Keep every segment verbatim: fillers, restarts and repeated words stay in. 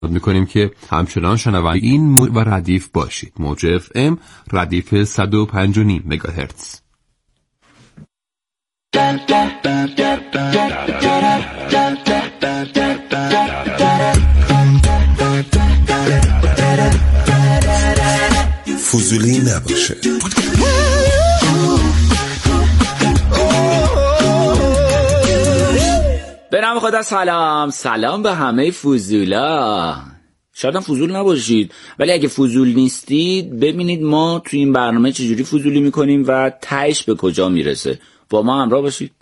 میکنیم که همچنان شنونده این موج و ردیف باشید. موج اف ام ردیف صد و پنج و نیم مگاهرتز. فضولی نباشه. به نام خدا. سلام سلام به همه فضولا. شاید هم فضول نباشید، ولی اگه فضول نیستید ببینید ما توی این برنامه چجوری فضولی میکنیم و تهش به کجا میرسه. با ما همراه باشید.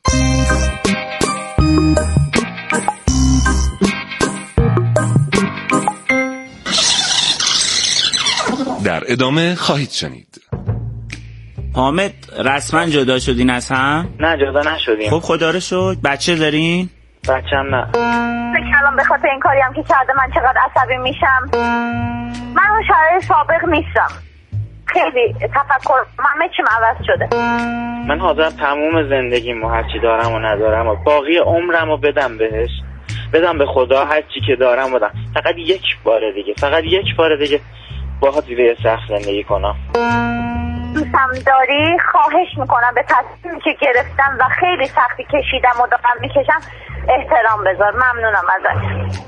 در ادامه خواهید شنید. حامد رسما جدا شدین از هم؟ نه جدا نشدیم. خب خدا رو شکر. بچه دارین؟ بچه‌م نه. کلام به خاطر این کاری هم که کرده من چقدر عصبی میشم. من اون شرایط سابق نیستم. خیلی تفکر همه چیم عوض شده. من حاضرم تموم زندگیمو هرچی دارم و ندارم و باقی عمرمو بدم بهش، بدم به خدا هرچی که دارم بدم. فقط یک بار دیگه، فقط یک بار دیگه باهات زیر سقف زندگی کنم. دوستم داری؟ خواهش میکنم به تصمیمی که گرفتم و خیلی سختی کشیدم و دارم میکشم احترام بذار. ممنونم ازت.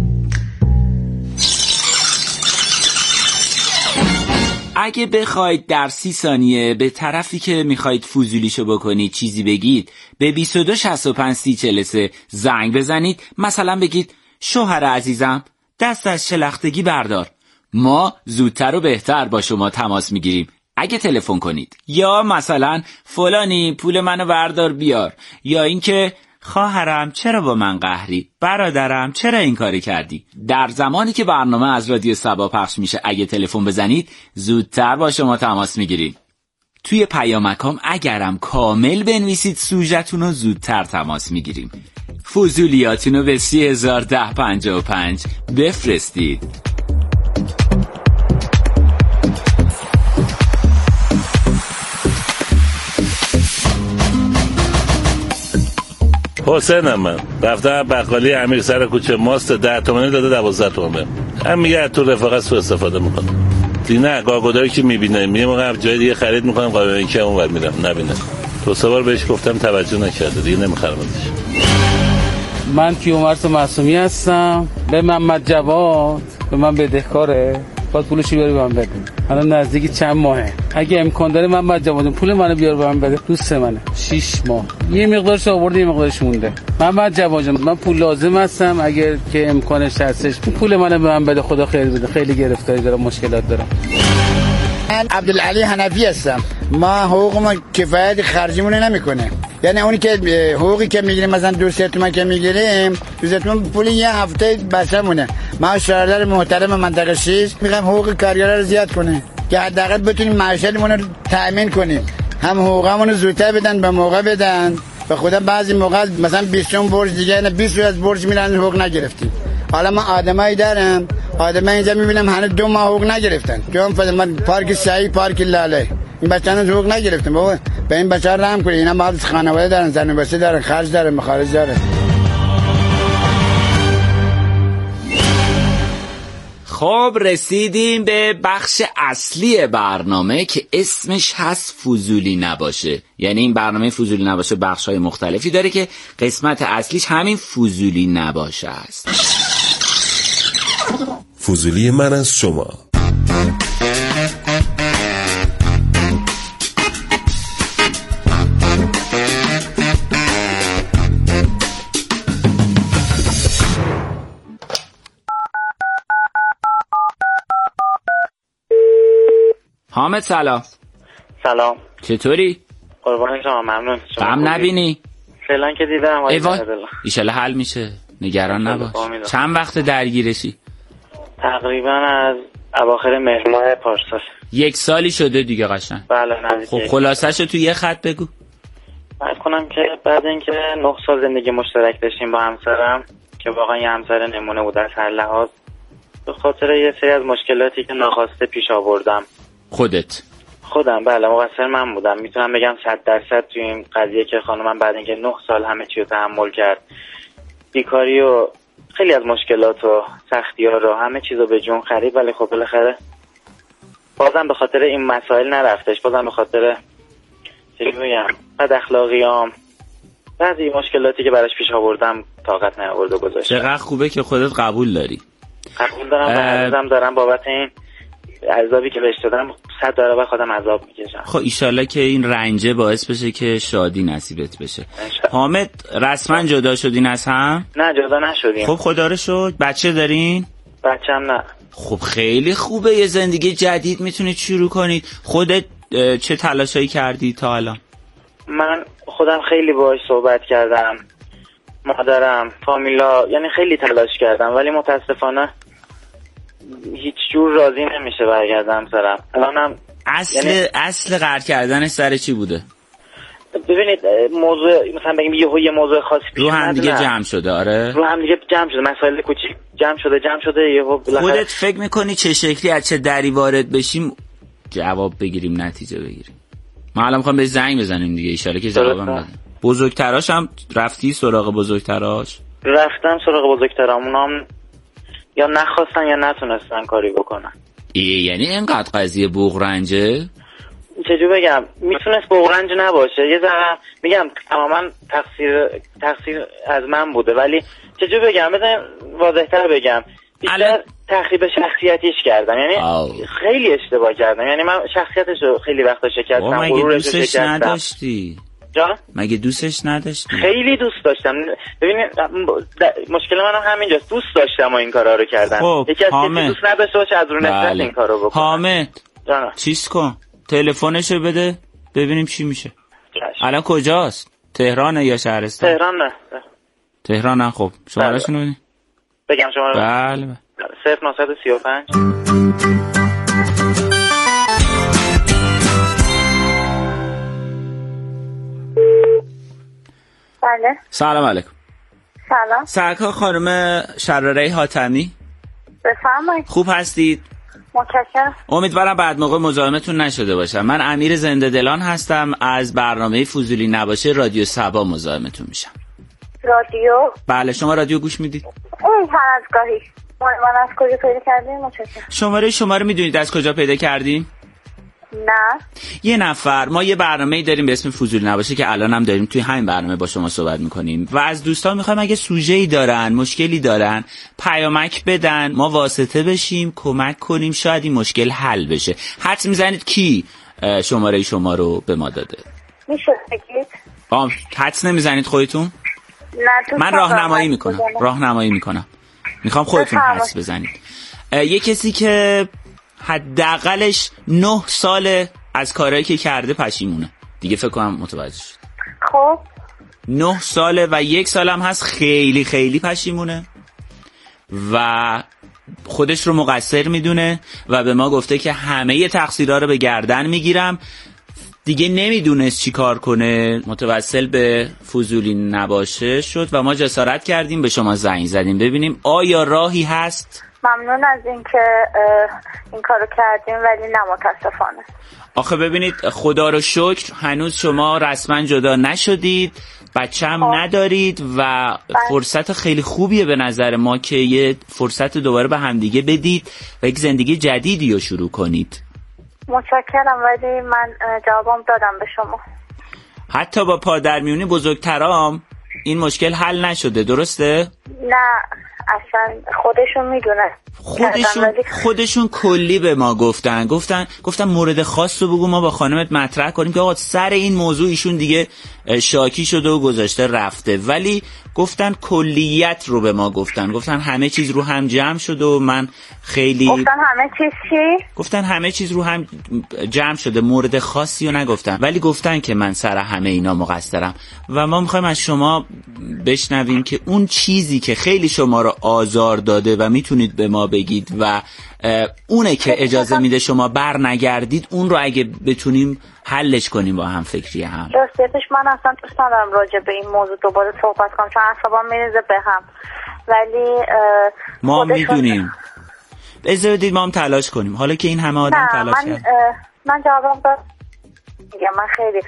اگه بخواید در سی ثانیه به طرفی که میخواید فضولیشو بکنید چیزی بگید، به بیست و دو شصت و پنج سی چهل و سه زنگ بزنید. مثلا بگید شوهر عزیزم دست از شلختگی بردار. ما زودتر و بهتر با شما تماس میگیریم اگه تلفن کنید. یا مثلا فلانی پول منو بردار بیار. یا اینکه خواهرم چرا با من قهری؟ برادرم چرا این کاری کردی؟ در زمانی که برنامه از رادیو صبا پخش میشه اگه تلفن بزنید زودتر با شما تماس میگیریم. توی پیامکام اگرم کامل بنویسید سوژه‌تون رو زودتر تماس میگیریم. فضولیاتون رو به سی هزار ده پنجاه و پنج بفرستید. حسینم من رفتم بقالی امیر سر کوچه ماست ده تومنی داده دوازده تومن. هم میگه تو رفاقت سو استفاده میکنه. دیگه نه گاگوداری که میبینه میگه موقع جای دیگه خرید میکنم قابل این که اونور میرم نبینه. تو سه بار بهش گفتم توجه نکرده دیگه نمیخرمش. من کیومرث معصومی هستم. به محمد جواد به من بدهکاره. باید پولشو بیاری به من بده. الان نزدیکی چند ماهه. اگه امکان داره محمد جواد پول منو بیار به من بده. دوست منه. شش ماه. یه مقدارش آورده یه مقدارش مونده. محمد جواد من پول لازم هستم اگر که امکانش هستش پول منو به من بده. خدا خیر بده. خیلی گرفتاری دارم، مشکلات دارم. من عبدالعلی حنفی هستم. ما حقوقمون کفایت خرجمون نمیکنه. یعنی اونی که حقوقی که میگیریم مثلا دو سه تومن که میگیریم دو سه تومن پول یه هفته بسمونه. ما شهردار محترم منطقه شش میگم حقوق کارگرا رو زیاد کنه که حداقل بتونیم معاشمون رو تامین کنیم. هم حقوقمون رو زودتر بدن، به موقع بدن. به خدا بعضی موقع مثلا بیست برج دیگه نه بیست از برج میرن حقوق نگرفتیم. حالا من آدمایی دارم، آدمای اینجا میبینم هنوز دو ماه حقوق نگرفتن. چون من پارک سعی پارک لاله این بچه‌ها حقوق نگرفتن. بابا به این بچه‌ها رحم کنید. اینا بعد خانواده دارن، زن و بچه دارن، خرج دارن، مخارج دارن. خب رسیدیم به بخش اصلی برنامه که اسمش هست فضولی نباشه. یعنی این برنامه فضولی نباشه بخش‌های مختلفی داره که قسمت اصلیش همین فضولی نباشه است. فضولی من از شما. حامد سلام. سلام. چطوری؟ قربان شما. ممنون. غم نبینی؟ فعلا که دیدم. ایوان ایشالا حل میشه، نگران نباش. چند وقت درگیرشی؟ تقریبا از اواخر مهر ماه پارسال. یک سالی شده دیگه قشنگ. بله نزدیک. خب خلاصه‌شو تو یه خط بگو. عرض کنم که بعد اینکه نه سال زندگی مشترک داشتیم با همسرم که واقعا یه همسر نمونه بود از هر لحاظ، به خاطر یه سری از مشکلاتی که ناخواسته پیش آوردم. خودت؟ خودم بله، مقصر من بودم. میتونم بگم صد درصد توی این قضیه که خانمم بعد اینکه نه سال همه چی رو تحمل کرد، بیکاری و خیلی از مشکلات و سختی‌ها رو همه چیزو به جون خرید، ولی خب بالاخره بازم به خاطر این مسائل نرفتش، بازم به خاطر چی بگم بد اخلاقیام بعضی مشکلاتی که براش پیش آوردم طاقت نیاورد و گذاشتم. چقدر خوبه که خودت قبول داری. قبول دارم و عزیزم دارم بابت این عذابی که بهش دادم صد برابر خودم عذاب میکشم. خب ایشالله که این رنجه باعث بشه که شادی نصیبت بشه. حامد رسما جدا شدین از هم؟ نه جدا نشدیم. خب خدا رو شکر. بچه دارین؟ بچه‌م نه. خب خیلی خوبه، یه زندگی جدید میتونید شروع کنید. خودت چه تلاشایی کردی تا الان؟ من خودم خیلی باهاش صحبت کردم، مادرم، فامیلا، یعنی خیلی تلاش کردم ولی متاسفانه هیچ جور راضی نمیشه برگردم سرم. الانم اصل یعنی... اصل قرار کردن سر چی بوده؟ ببینید موضوع مثلا بگیم یه یه موضوع خاصی پیش رو هم دیگه جمع شده. آره رو هم دیگه جمع شده، مسائل کوچیک جمع شده جمع شده یهو بالاخره. خودت فکر میکنی چه شکلی از چه دری وارد بشیم جواب بگیریم نتیجه بگیریم؟ ما الان میخوام به زنگ بزنیم دیگه، ان شاءالله که جوابم بده. بزرگتراش هم رفتی سراغ بزرگتراش؟ رفتم سراغ بزرگترام، اونام یا نخواستن یا نتونستن کاری بکنن. ای یعنی اینقدر قضیه بغرنجه؟ چجور بگم، میتونست بغرنج نباشه، یه ذره میگم تماما تقصیر تقصیر از من بوده، ولی چجور بگم بزن واضح‌تر بگم بیشتر تخریب شخصیتیش کردم، یعنی آو. خیلی اشتباه کردم، یعنی من شخصیتش رو خیلی وقتا شکستم، غرورش رو شکستم. نداشتی؟ جان؟ مگه دوستش نداشتی؟ خیلی دوست داشتم. ببینید مشکل منم همینجاست، دوست داشتم و این کارا رو کردم. خب یکی از کسی دوست نداشته باشه از رو نفرت این کارو بکنه. حامد چیز کن، تلفنشو بده ببینیم چی میشه. الان کجاست؟ تهرانه یا شهرستان؟ تهران نه. تهران نه. خب شماره‌شون رو بگم شما؟ بله. صفر نهصد و سی و پنج بله. سلام علیکم. سلام. سرکار خانم شراره حاتمی. بفرمایید. خوب هستید؟ متشکرم. امیدوارم بعد موقع مزاحمتون نشده باشم. من امیر زنده دلان هستم، از برنامه فضولی نباشه رادیو سبا مزاحمتون میشم. رادیو؟ بله. شما رادیو گوش میدید؟ اون هر از گاهی. من از کجا پیدا کردیم؟ متشکرم. شماره شما رو میدونید از کجا پیدا کردیم؟ نه. یه نفر، ما یه برنامه‌ای داریم به اسم فضولی نباشه که الان هم داریم توی همین برنامه با شما صحبت میکنیم و از دوستان میخوایم اگه سوژه‌ای دارن، مشکلی دارن، پیامک بدن، ما واسطه بشیم، کمک کنیم، شاید این مشکل حل بشه. حدس میزنید کی شماره شما رو به ما داده؟ میشه بگید؟ آم حدس نمیزنید خودتون؟ نه. من راهنمایی میکنم. راهنمایی میکنم. میخوام خودتون حدس بزنید. یه کسی که حداقلش نه سال از کارهایی که کرده پشیمونه. دیگه فکر کنم متوجه شد. خب نه ساله و یک سالم هست خیلی خیلی پشیمونه و خودش رو مقصر میدونه و به ما گفته که همه تقصیرها رو به گردن میگیرم. دیگه نمیدونست چی کار کنه، متوسل به فضولی نباشه شد و ما جسارت کردیم به شما زنگ زدیم ببینیم آیا راهی هست. ممنون از اینکه این کارو کردیم ولی نه متاسفانه. آخه ببینید خدا رو شکر هنوز شما رسما جدا نشدید، بچه هم ندارید و فرصت خیلی خوبیه به نظر ما که یه فرصت دوباره به همدیگه بدید و یک زندگی جدیدی رو شروع کنید. متشکرم ولی من جوابم دادم به شما. حتی با پادرمیونی بزرگترام این مشکل حل نشده، درسته؟ نه اصلا خودشون میدونن. خودشون خودشون کلی به ما گفتن گفتن گفتن مورد خاص رو بگو ما با خانمت مطرح کنیم که آقا سر این موضوع ایشون دیگه شاکی شده و گذاشته رفته، ولی گفتن کلیت رو به ما گفتن گفتن همه چیز رو هم جمع شده و من خیلی گفتن همه چیز چی؟ گفتن همه چیز رو هم جمع شده، مورد خاصی رو نگفتن ولی گفتن که من سر همه اینا مقصرم و ما میخوایم از شما بشنویم که اون چیزی که خیلی شما رو آزار داده و میتونید به ما بگید و اونه که اجازه میده شما بر نگردید اون رو اگه بتونیم حلش کنیم با هم فکری هم. راستش من اصلا دوست ندارم راجع به این موضوع دوباره صحبت کنم چون اعصابم میریزه به هم، ولی ما میدونیم. اجازه بدید ما هم تلاش کنیم حالا که این همه آدم تلاش کرد. من من جوابم دادم. من خیلی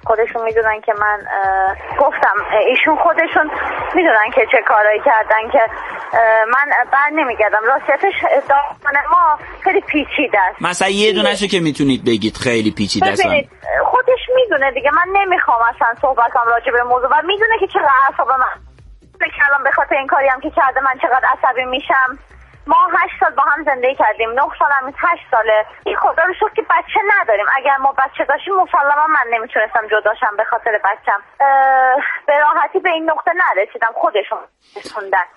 خودشون میدونن که من گفتم ایشون خودشون میدونن که چه کارایی کردن که من بر نمیگردم. راستیتش داستان ما خیلی پیچیده است. مثلا یه دونه‌شو که میتونید بگید خیلی پیچیده است. ببینید خودش میدونه دیگه، من نمیخوام اصلا صحبتم راجع به موضوع و میدونه که چقدر اعصاب من بکلم به خاطر این کاری هم که کرده من چقدر عصبی میشم. ما هشت سال با هم زندگی کردیم، نه سال هم هشت ساله. این خدا رو شکر که بچه نداریم. اگر ما بچه داشتیم مسلما من نمیتونستم جداشم به خاطر بچم. به راحتی به این نقطه نرسیدم، خودشون رسوندن.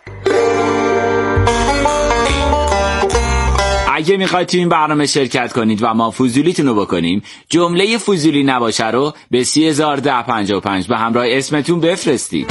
اگه میخواید تو این برنامه شرکت کنید و ما فضولیتون رو بکنیم، جمله فضولی نباشه رو به سی هزار ده پنجاه و پنج به همراه اسمتون بفرستید.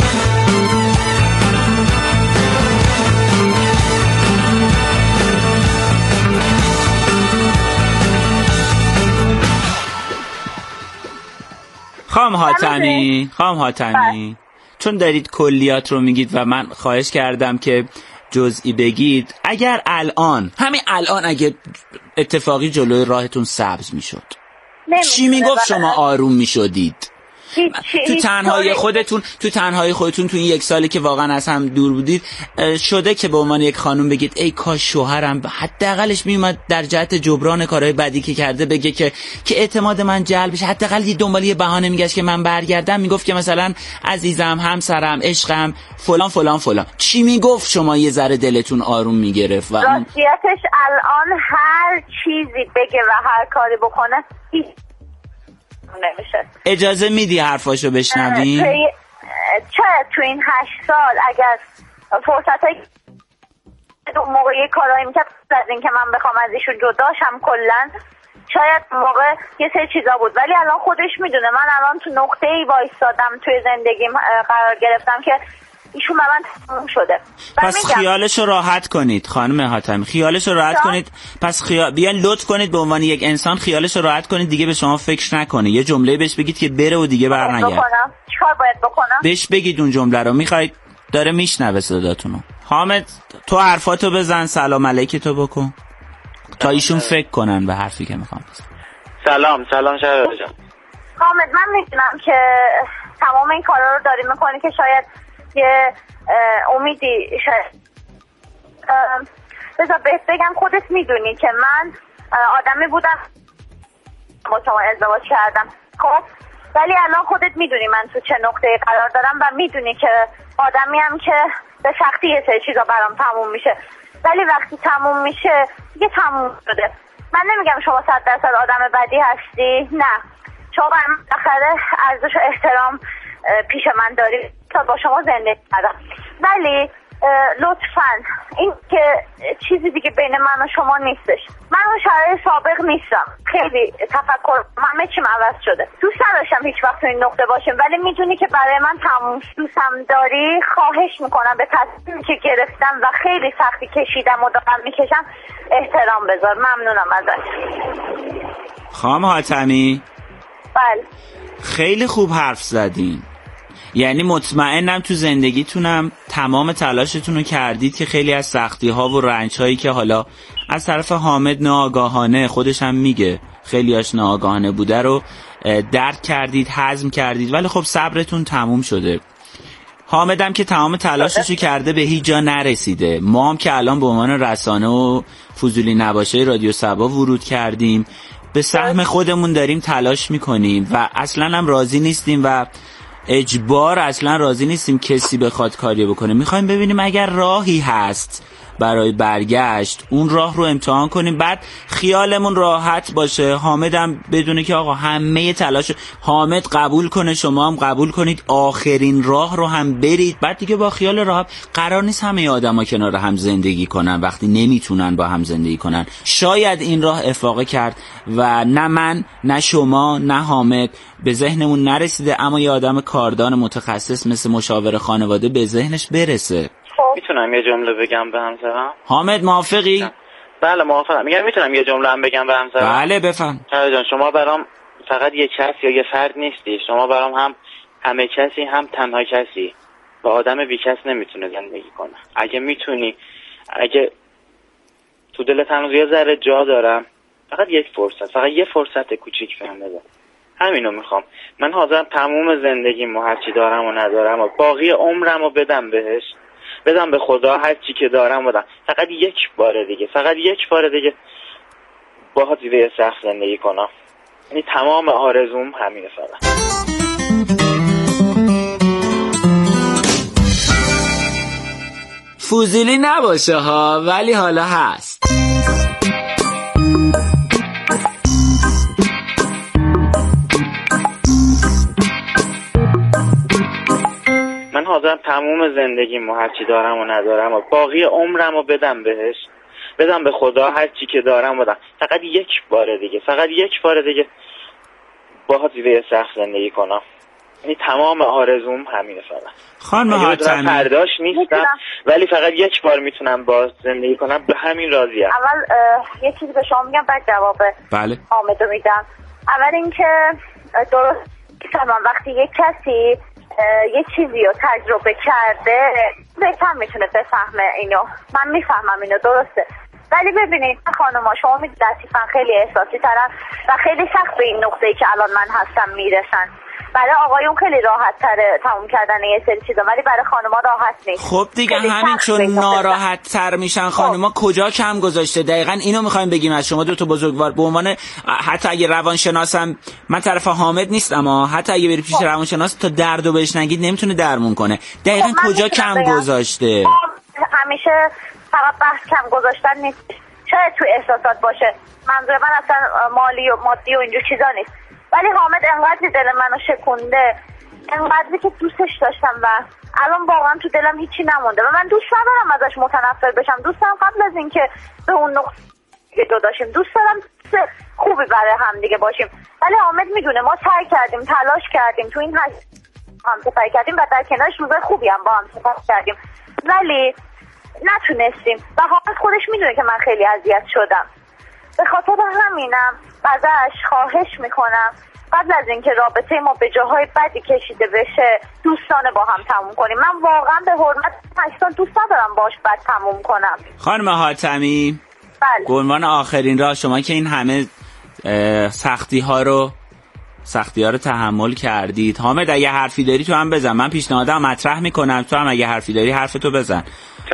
خانم حاتمی، خانم حاتمی چون دارید کلیات رو میگید و من خواهش کردم که جزئی بگید، اگر الان همین الان اگه اتفاقی جلوی راهتون سبز میشد چی میگفت شما آروم میشدید؟ تو تنهایی خودتون تو تنهایی خودتون تو این یک سالی که واقعا از هم دور بودید شده که به عنوان یک خانم بگید ای کاش شوهرم حداقلش میومد در جهت جبران کارهای بدی که کرده بگه که که اعتماد من جلب بشه، حداقل یه دنبال یه بهانه میگشت که من برگردم، میگفت که مثلا عزیزم، همسرم، عشقم، فلان فلان فلان. چی میگفت شما یه ذره دلتون آروم میگرفت؟ و راستیتش الان هر چیزی بگه و هر کاری بکنه نمیشه. اجازه میدی حرفاشو بشنویم؟ چه تو این هشت سال اگر فرصتایی اون موقع یه کارایی میکرد از این که من بخوام از ایشون جداشم کلن، شاید موقع یه سری چیزا بود، ولی الان خودش میدونه من الان تو نقطه ای وایستادم توی زندگیم قرار گرفتم که ایشون به من تموم شده. پس خیالشو راحت کنید خانم حاتمی، خیالشو راحت شا؟ کنید. پس خیال... بیان لطف کنید به عنوان یک انسان خیالشو راحت کنید، دیگه به شما فکر نکنه. یه جمله بهش بگید که بره و دیگه برنگرد. چیکار باید بکنم؟ بهش بگید اون جمله رو. میخواید داره میشنوه صداتونو. حامد تو حرفاتو بزن، سلام علیکتو بکن تا ایشون فکر کنن به حرفی که میخوام بزن. سلام سلام شهرزاد جان. حامد من میدونم که تمام این کارا رو داری میکنی که شاید یه امیدی شاید بذار بهت بگم، خودت میدونی که من آدمی بودم با شما ازدواج کردم، خب ولی الان خودت میدونی من تو چه نقطه قرار دارم و میدونی که آدمی هم که به سختی یه سری چیزا برام تموم میشه، ولی وقتی تموم میشه دیگه تموم شده. من نمیگم شما صد درصد آدم بدی هستی، نه، شما بالاخره ارزش و احترام پیش من داری تا با شما زندگی کردم، ولی لطفاً این که چیزی دیگه بین من و شما نیستش. من اون شرایط سابق نیستم، خیلی تفکر همه چیم عوض شده. دوست نداشتم هیچ وقت تو این نقطه باشیم، ولی میدونی که برای من تموم دوستم داری. خواهش میکنم به تصمیمی که گرفتم و خیلی سختی کشیدم و دارم میکشم احترام بذار. ممنونم ازت. خانم حاتمی بله خیلی خوب حرف زدین، یعنی مطمئنم تو زندگیتونم تمام تلاشتون رو کردید که خیلی از سختی ها و رنج هایی که حالا از طرف حامد ناآگاهانه، خودش هم میگه خیلی هاش ناآگاهانه بوده، رو درک کردید، هضم کردید، ولی خب صبرتون تموم شده. حامدم که تمام تلاششو کرده به هیچ جا نرسیده. ما هم که الان به عنوان رسانه و فضولی نباشه رادیو سبا ورود کردیم، به سهم خودمون داریم تلاش میکنیم و اصلا هم راضی نیستیم و اجبار اصلا راضی نیستیم کسی بخواد کاری بکنه. میخوایم ببینیم اگر راهی هست برای برگشت اون راه رو امتحان کنیم، بعد خیالمون راحت باشه. حامدم بدونه که آقا همه تلاش حامد قبول کنه، شما هم قبول کنید، آخرین راه رو هم برید، بعد دیگه با خیال راحت. قرار نیست همه آدما کنار هم زندگی کنن وقتی نمیتونن با هم زندگی کنن. شاید این راه افاقه کرد و نه من نه شما نه حامد به ذهنمون نرسیده، اما یه آدم کاردان متخصص مثل مشاور خانواده به ذهنش برسه. میتونم یه جمله بگم به همسرم؟ حامد موافقی؟ بله موافقم. میگم میتونم یه جمله هم بگم به همسرم؟ بله بفهم. جان شما برام فقط یه کس یا یه فرد نیستی، شما برام هم همه کسی هم تنها کسی و آدم بی کس نمیتونه زندگی کنه. اگه میتونی، اگه تو دلت هنوز یه ذره جا دارم، فقط یک فرصت، فقط یه فرصت کوچیک بهم بده. همینو میخوام. من حاضرم تموم زندگیم و هرچی دارم و ندارم و باقی عمرم رو بدم بهش، بدم به خدا هرچی که دارم بدم. فقط یک بار دیگه، فقط یک بار دیگه باهات زیر سقف زندگی کنم. یعنی تمام آرزوم همینه فقط. فضولی نباشه ها، ولی حالا هست. من حاضرم تموم زندگیم و هرچی دارم و ندارم و باقی عمرم رو بدم بهش، بدم به خدا هرچی که دارم بدم. فقط یک بار دیگه، فقط یک بار دیگه باهات زیر سقف زندگی کنم. یعنی تمام آرزوم همینه فقط. خانم حاتمی پرداش نیستم ولی فقط یک بار میتونم با زندگی کنم، به همین راضیم. اول یه چیزی به شما میگم بعد جواب بله حامدو میدم. اول اینکه درست من وقتی یک کسی یه چیزی رو تجربه کرده بهتر میتونه بفهمه اینو. من میفهمم اینو، درسته، ولی ببینید خانوما شما میدید لطیفا خیلی احساسی ترن و خیلی سخت به این نقطه‌ای که الان من هستم میرسن. برای آقایون خیلی راحت تره تموم کردن یه سری چیزا، ولی برای خانوما راحت نیست. خب دیگه همین چون ناراحت تر میشن خانوما خب. کجا کم گذاشته؟ دقیقاً اینو میخوایم بگیم از شما دو تا بزرگوار. به عنوان حتی اگه روانشناسم، من طرف حامد نیستم اما حتی اگه بری پیش خب. روانشناس تا دردو بهش نگید نمیتونه درمون کنه. دقیقاً خب کجا کم بگم. گذاشته؟ همیشه فقط بحث کم گذاشتن نیست، شاید تو احساسات باشه. منظور من اصلا مالی و مادی و اینجور چیزا نیست، ولی حامد انقدر دل منو شکونده، انقدری که دوستش داشتم و الان واقعا تو دلم هیچی نمونده و من دوست ندارم ازش متنفر بشم. دوست دارم قبل از اینکه به اون نقطه دو داشتیم دوست دارم خوبی برای هم دیگه باشیم. ولی حامد میدونه ما سعی کردیم، تلاش کردیم، تو این هشت هم سفر کردیم و در کنارش روزای خوبی هم با هم سفر کردیم، ولی نتونستیم و حامد خودش میدونه که من خیلی اذیت شدم. به خاطر همینم ازش خواهش میکنم قبل از اینکه رابطه ما به جاهای بدی کشیده بشه دوستانه با هم تموم کنیم. من واقعا به حرمت پاکستان دوست ندارم باش بد تموم کنم. خانم حاتمی بله. به عنوان آخرین راه، شما که این همه سختی ها رو سختی ها رو تحمل کردید، حامد اگه حرفی داری تو هم بزن، من پیشنهادم مطرح میکنم، تو هم اگه حرفی داری حرفتو بزن.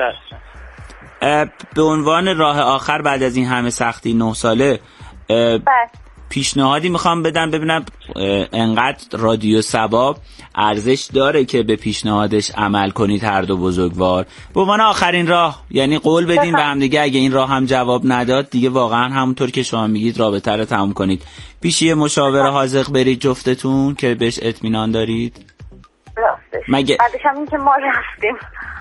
به عنوان راه آخر بعد از این همه سختی نه ساله پیشنهادی میخوام بدم، ببینم انقدر رادیو سبا ارزش داره که به پیشنهادش عمل کنید هر دو بزرگوار. به عنوان آخرین راه، یعنی قول بدین به هم دیگه اگه این راه هم جواب نداد دیگه واقعا همونطور که شما میگید رابطه رو تموم کنید. پیش یه مشاور حاذق برید جفتتون که بهش اطمینان دارید. راستش مگه بعدش هم این که ما رفتیم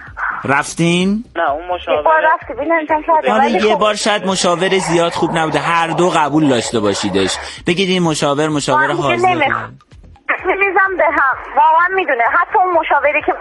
رفتین؟ نه اون مشاور یه بار رفتیم این انتن کردیم، حالا یه بار شاید مشاور زیاد خوب نبوده، هر دو قبول داشته باشیدش، بگید این مشاور مشاور حاضر میزم به هم واقعا میدونه. حتی اون مشاوری که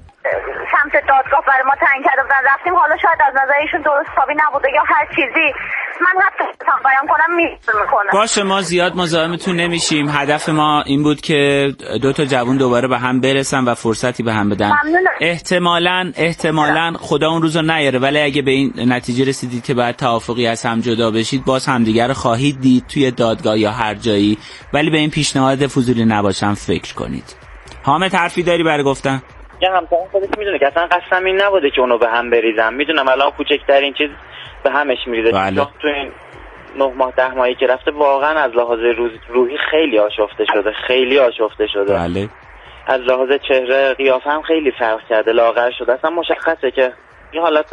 سمت دادگاه برای ما تعیین کرده بودن رفتیم، حالا شاید از نظر ایشون درست حسابی نبوده یا هر چیزی، من حتی هم بیان کنم میکنم. باشه ما زیاد مزاحمتون نمیشیم، هدف ما این بود که دو تا جوون دوباره به هم برسن و فرصتی به هم بدن. ممنونم. احتمالاً احتمالاً خدا اون روزو نیاره، ولی اگه به این نتیجه رسیدید که بعد توافقی از هم جدا بشید باز همدیگه رو خواهید دید توی دادگاه یا هر جایی، ولی به این پیشنهاد فضولی نباشم فکر کنید. حامد حرفی داری برای گفتن؟ یه همسایه‌ام خودش میدونه که اصلا قصدم این نبوده که اونو به هم بریزم. میدونم الان کوچکترین چیز به همش میریزه. بله. تو این نه ماه ده ماهی که رفته واقعا از لحاظ روحی خیلی آشفته شده، خیلی آشفته شده. بله. از لحاظ چهره قیافه هم خیلی فرق کرده، لاغر شده. اصلا مشخصه که یه حالت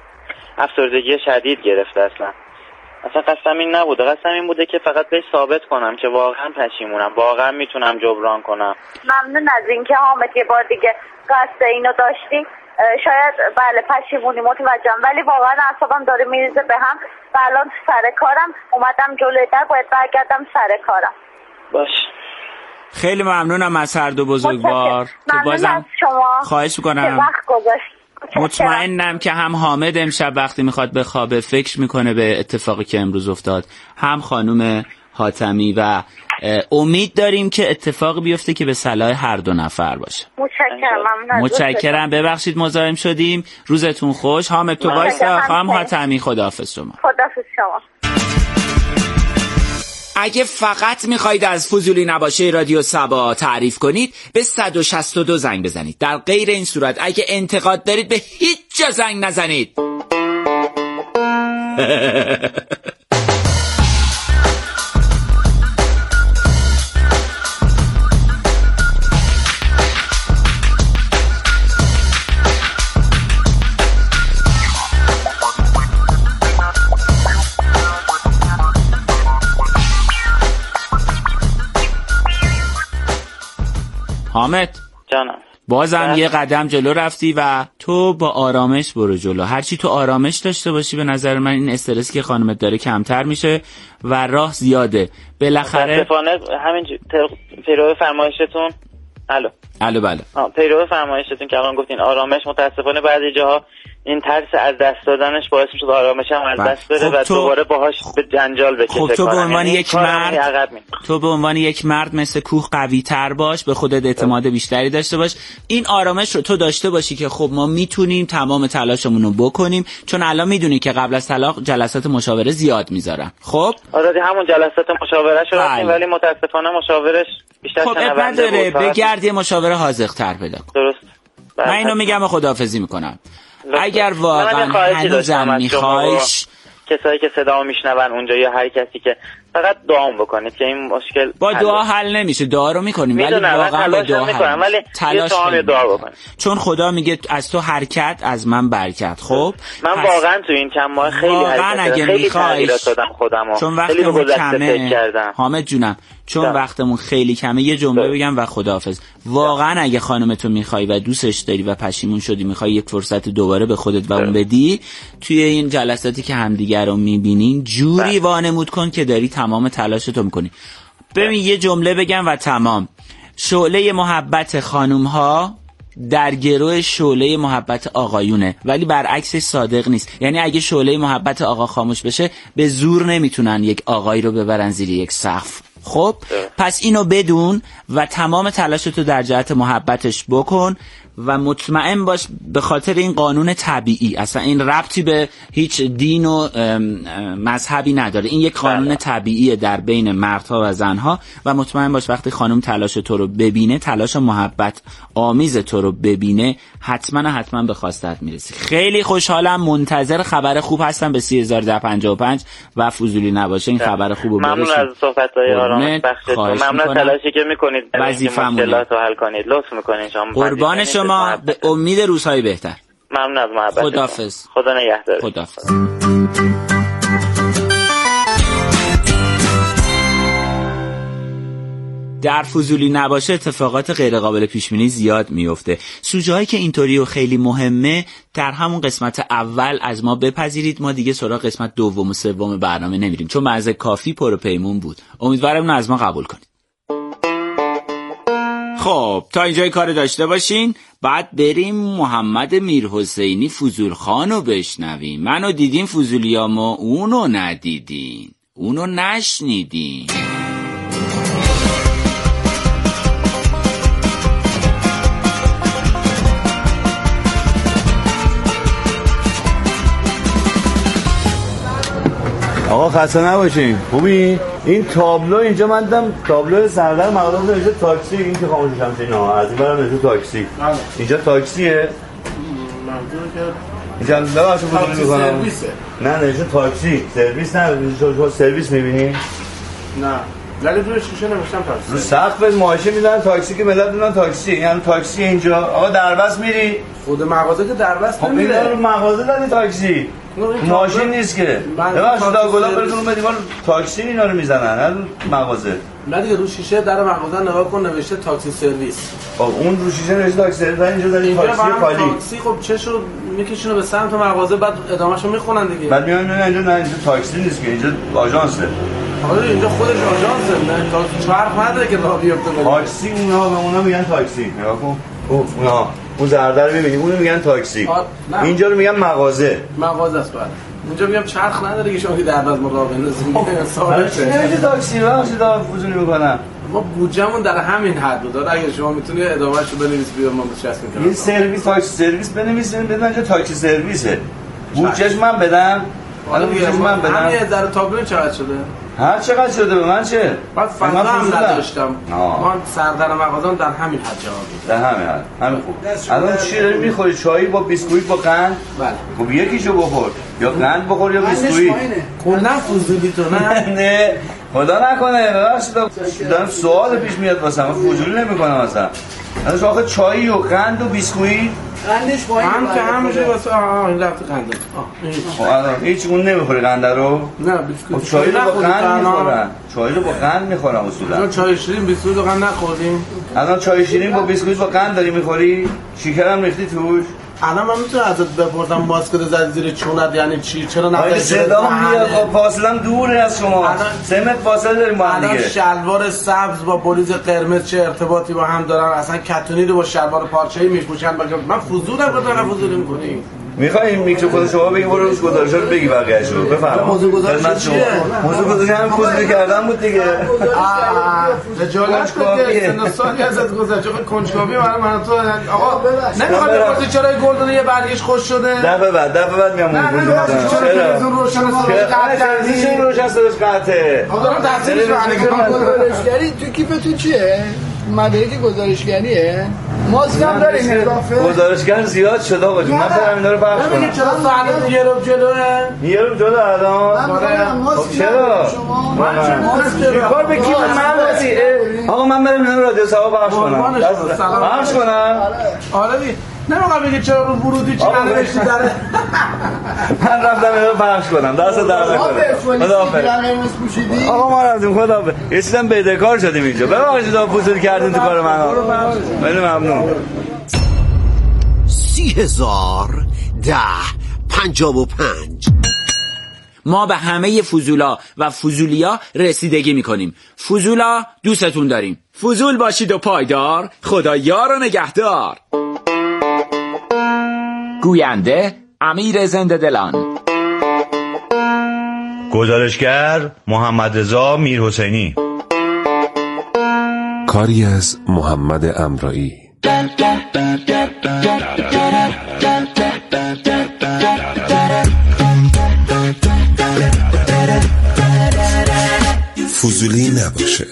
افسردگی شدید گرفته. اصلا اصلا قصدم این نبوده. قصدم این بوده که فقط بهش ثابت کنم که واقعا پشیمونم، واقعا میتونم جبران کنم. ممنون از اینکه حامد یه بار دیگه قصد اینو داشتی. شاید بله پشیمونی متوجهم، ولی واقعا اعصابم داره میریزه به هم و الان سر کارم اومدم جلوی در، باید برگردم سر کارم. باش. خیلی ممنونم از هر دو بزرگوار که بازم شما خواهش میکنم وقت گذاشت. مطمئنم که هم حامد امشب وقتی میخواد بخوابه فکر میکنه به اتفاقی که امروز افتاد، هم خانم حاتمی، و امید داریم که اتفاقی بیفته که به صلاح هر دو نفر باشه. متشکرم. متشکرم، ببخشید مزاحم شدیم. روزتون خوش. حامد تو وایسا. خانم حاتمی خداحافظ شما. خداحافظ شما. اگه فقط میخواید از فضولی نباشه رادیو سبا تعریف کنید به صد و شصت و دو زنگ بزنید. در غیر این صورت اگه انتقاد دارید به هیچ جا زنگ نزنید. حامد جانم، بازم یه قدم جلو رفتی و تو با آرامش برو جلو. هرچی تو آرامش داشته باشی به نظر من این استرسی که خانمت داره کمتر میشه و راه زیاده. بالاخره متاسفانه همین پیرو فرمایشتون. الو الو بله آه پیرو فرمایشتون که الان گفتین آرامش، متاسفانه بعضی جاها این ترس از دست دادنش باعث میشه آرامش هم از دست بره خب و تو... دوباره باهاش به جنجال بکشه. خب تو به عنوان یعنی یک مرد تو به عنوان یک مرد مثل کوه قوی تر باش، به خودت اعتماد بیشتری داشته باش. این آرامش رو تو داشته باشی که خب ما میتونیم تمام تلاشمون رو بکنیم، چون الان میدونی که قبل از طلاق جلسات مشاوره زیاد میذارن. خب آره همون جلسات مشاوره شو رفتیم ولی متاسفانه مشاورش بیشتر خب اب نداره، بگرد یه مشاوره حاضق‌تر پیدا کن. درست. من اینو میگم و خداحافظی میکنم. اگر واقعا هنوزم میخوایش کسایی که صدامو میشنون اونجا یا هر کسی که فقط دعا بکنید که این مشکل با دعا حل نمیشه. دعا رو میکنیم ولی واقعا با دعا میکنم ولی تلاش کنیم دعا بکنید، چون خدا میگه از تو حرکت از من برکت. خب من پس... واقعا تو این چند ماه خیلی حرکت کردم، خیلی تغییرات دادم خودمو، چون وقتمون کمه حامد جونم، چون ده. وقتمون خیلی کمه یه جمله ده. بگم و خداحافظ. واقعا اگه خانمتو میخوای و دوستش داری و پشیمون شدی میخوای یک فرصت دوباره به خودت و اون بدی، توی این جلساتی که همدیگه رو میبینین جوری وانمود کن که داری تمام تلاشتو میکنی. ببین یه جمله بگم و تمام. شعله محبت خانوم ها در گروه شعله محبت آقایونه، ولی برعکسش صادق نیست. یعنی اگه شعله محبت آقا خاموش بشه به زور نمیتونن یک آقایی رو ببرن زیر یک سقف. خب پس اینو بدون و تمام تلاشتو در جهت محبتش بکن و مطمئن باش به خاطر این قانون طبیعی، اصلا این ربطی به هیچ دین و مذهبی نداره، این یک قانون طبیعیه در بین مردها و زنها و مطمئن باش وقتی خانم تلاش تو رو ببینه، تلاش محبت آمیز تو رو ببینه، حتما حتما به خواستت میرسی. خیلی خوشحالم، منتظر خبر خوب هستم به سی هزار و ده پنجاه و پنج و فضولی نباشه این خبر خوبو برسون. ممنون از صحبت‌های آرامش بخشتون، ممنون از تلاشی که میکنید مشکلات رو حل کنید، لطف میکنید. شما قربان شما، به امید روزهای بهتر. ممنون از محبت. خداحافظ. خدا نگهدار. خداحافظ. در فضولی نباشه اتفاقات غیر قابل پیش بینی زیاد میفته. سوژه هایی که اینطوری و خیلی مهمه در همون قسمت اول از ما بپذیرید، ما دیگه سراغ قسمت دوم و سوم برنامه نمیریم چون مرز کافی پر و پیمون بود. امیدوارم اینو از ما قبول کنید. خب تا اینجای کار داشته باشین، بعد بریم محمد میرحسینی فضولخانو بشنویم. منو دیدین فضولیامو، اونو ندیدین، اونو نشنیدین. آقا خسته نباشین. خوبی؟ این تابلو اینجا من دیدم تابلو سردر مغازه نوشته تاکسی، این که خاموشش هم شدین ها، از این برم نوشته تاکسی. اینجا تاکسیه؟ اینجا ببخشید بزرگ میکنم. سرویسه. نه نوشته تاکسی، سرویس نه، تو سرویس میبینی؟ نه. ولی روی شیشه نوشتم تاکسی. رو سقف ماشین میذارن تاکسی که ملت بدونن تاکسی، یعنی تاکسی اینجا. آقا دربست میری؟ خود مغازه که دربست نمیره. خب این مغازه دادی تاکسی. ماشین نیست که. ببخشید تا گلا براتون به دیوار تاکسی اینا رو میزنن، نه مغازه. نه دیگه رو شیشه در مغازه نگاه کن نوشته تاکسی سرویس. خب اون رو شیشه نوشته تاکسی سرویس، اینجا داریم تاکسی خالی. تاکسی خب چشو میکشونو به سمت مغازه بعد ادامهشو میخونن دیگه. بعد میان میان اینجا نه اینجا تاکسی نیست که، اینجا آژانسه. آره اینجا خودش آژانسه، نه تاکسی چرخ نداره که راه بیفته. تاکسی اونا به اونا میگن تاکسی. نگاه کن. اوه اونا اون زرده رو ببینید اونو میگن تاکسی. اینجا رو میگن مغازه. مغازه است بعد. اونجا میگم چرخ نداره که شما که در باز مراقب بندازید. ثابته. نمیشه تاکسی رو چیزا فوزونی میکنن. ما بودجه‌مون در همین حد بود. اگه شما میتونید ادامهشو بنویسید بیا ما بچسب می‌کنم. این سرویس تاکسی سرویس بنویسید بدون اینجا تاکسی سرویسه. بودجهش من بدم. الان میگم من بدم همین در تابلو چقدر شده؟ هر چقدر شده به من چه؟ بعد فضا هم نداشتم. ما سردر مغازم در همین حد جواب میده. در همین حد. همین خوب. الان چی داری میخوری؟ چای با بیسکویت با قند؟ بله. خب یکیشو بخور. یا قند بخور یا بیسکویت. کلا فضولی تو نه؟ نه. خدا نکنه. ببخشید دارم سوال پیش میاد واسم. من فضولی نمیکنم اصلا. الان آخه چای و قند و بیسکویت قندش پایین هم که همشه واسه آه این رفت قنده. خب الان هیچ اون نمیخوری قنده رو؟ نه بیسکویت. خب چای رو با قند میخورن. چای رو با قند میخورم اصولا. چای شیرین بیسکویت و قند نخوردیم. الان چای شیرین با بیسکویت با قند داری میخوری؟ شکرم ریختی توش؟ الان من میتونم ازت بپرسم ماسک رو زدی زیر چونت یعنی چی؟ چرا نمیدونی؟ صدا میاد. خب فاصله دوره از شما. سه متر فاصله داریم با هم دیگه. الان شلوار سبز با بلوز قرمز چه ارتباطی با هم دارن؟ اصلا کتونی رو با شلوار پارچه‌ای میپوشن. من فضولم گفتم فضولی میکنی. میخوای این میکروفون شما بگی برو روش گزارشات رو بگی بقیه‌شو بفرما. موضوع گزارش چیه؟ موضوع گزارش همین فضولی کردن بود دیگه. رجالت کردی سن سالی ازت گذشت. چون کنجکاوی برای من تو آقا نمیخواد بپرسی چرا گل دادی یه برگش خوش شده؟ دفعه بعد دفعه بعد میام موضوع گزارش. چرا تلویزیون روشن صداش قطع کردی؟ چرا روشن صداش قطعه؟ آقا دارم تحصیلش رو گزارشگری تو کیفتون چیه؟ مدرک گزارشگریه؟ ماسک هم داریم اضافه؟ گزارشگر زیاد شده آقا جون. من برم اینا رو پخش کنم. ببینید چرا ساعت یه رو جلوه؟ یه رو جلو الان؟ خب چرا؟ چیکار به کی من رسی؟ آقا من برم اینا رو رادیو سبا پخش کنم. پخش کنم؟ آره بی نمیخوام بگید چرا رو ورودی چی ننوشتی داره. من رفتم اینا رو پخش کنم. دست درد نکنه. خداحافظ. آقا ما رفتیم خداحافظ. یه چیزم بدهکار شدیم اینجا. ببخشید آقا فضول کردین تو کار من. خیلی ممنون. سی هزار ده پنجاب و پنج. ما به همه فضولا و فضولیا رسیدگی میکنیم. فضولا دوستتون داریم. فضول باشید و پایدار. خدا یار و نگهدار. گوینده امیر زنده دلان. گزارشگر محمد رضا میرحسینی. کاری از محمد امرایی. فضولی نباشه.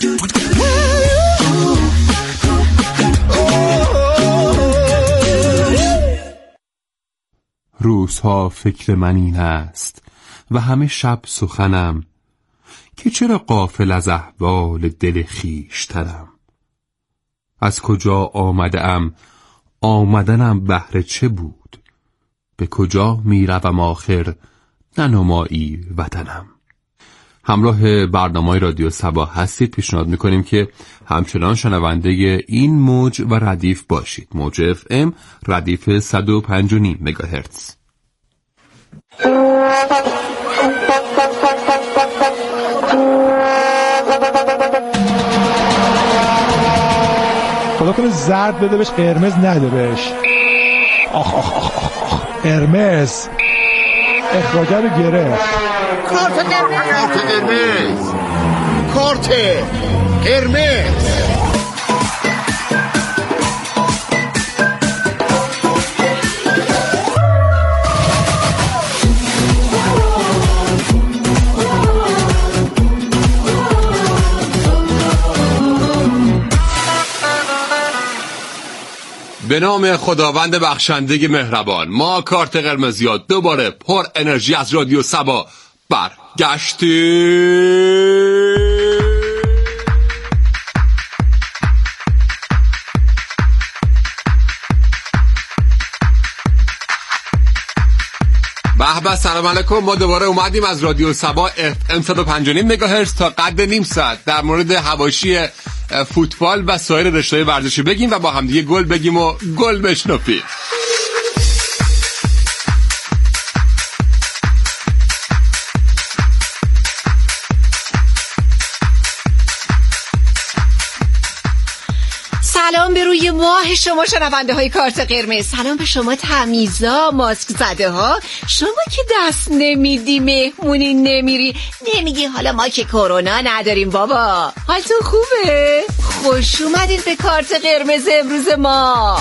روزها فکر من این است و همه شب سخنم که چرا غافل از احوال دل خویشتنم. از کجا آمده ام، آمدنم بهر چه بود، به کجا میروم آخر ننمایی وطنم. همراه برنامه رادیو سبا هستید. پیشنهاد میکنیم که همچنان شنونده این موج و ردیف باشید. موج اف ام ردیف صد و پنج و نیم مگاهرتز. خدا کنه زرد بده بهش قرمز نده بهش. آخ آخ آخ آخ قرمز اخراجه رو گرفت. کارت قرمز کارت قرمز. به نام خداوند بخشنده مهربان، ما کارت قرمزیا دوباره پر انرژی از رادیو سبا برگشتی. به به سلام علیکم. ما دوباره اومدیم از رادیو سبا اف ام صد و پنج و نیم مگاهرتز تا قد نیم ساعت در مورد حواشی فوتبال و سایر رشته‌های ورزشی بگیم و با هم دیگه گل بگیم و گل بشنفیم. سلام به روی ماه شما شنونده های کارت قرمز. سلام به شما تمیزا ماسک زده ها. شما که دست نمیدی مهمونی نمیری نمیگی حالا ما که کرونا نداریم بابا. حالتون خوبه؟ خوش اومدین به کارت قرمز امروز ما.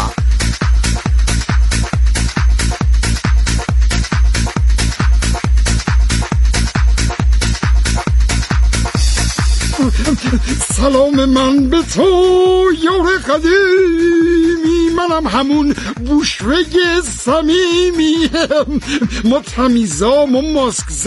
سلام من به تو یار قدیمی، منم همون بوشوه صمیمی، ما تمیزا ما ماسک